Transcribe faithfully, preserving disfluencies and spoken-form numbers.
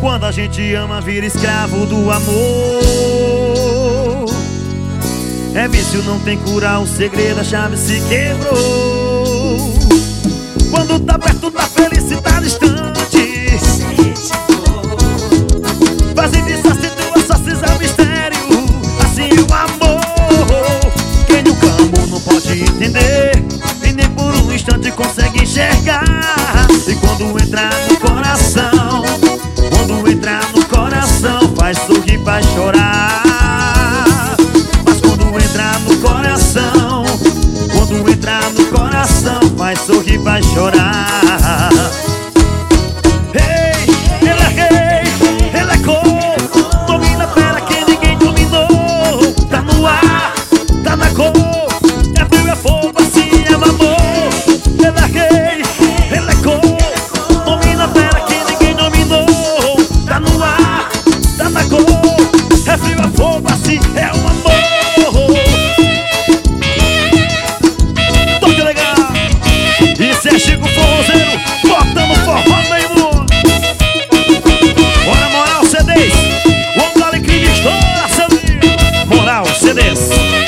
Quando a gente ama, vira escravo do amor. É vício, não tem cura, o segredo, a chave se quebrou. Quando tá perto da felicidade distante, fazem disso a situação é mistério. Assim é o amor. Quem nunca amou não pode entender, e nem por um instante consegue enxergar. E quando entrar no coração, quando entrar no coração, faz sorrir, faz chorar. Mas quando entrar no coração, quando entrar no coração, faz sorrir, faz chorar. Ei, ele é rei, ele é cor, domina pela que ninguém dominou. Tá no ar, tá na cor, é frio, é fogo, assim é o amor. Ele é rei, ele é cor, domina pela que ninguém dominou. Tá no ar, tá na cor, é frio, é fogo, assim é o amor. Toque legal, isso é Chico Forrozeiro, botando forró no mundo. Bora, Moral C Ds, o homem da alecrim estoura, seu dia. Moral C Ds.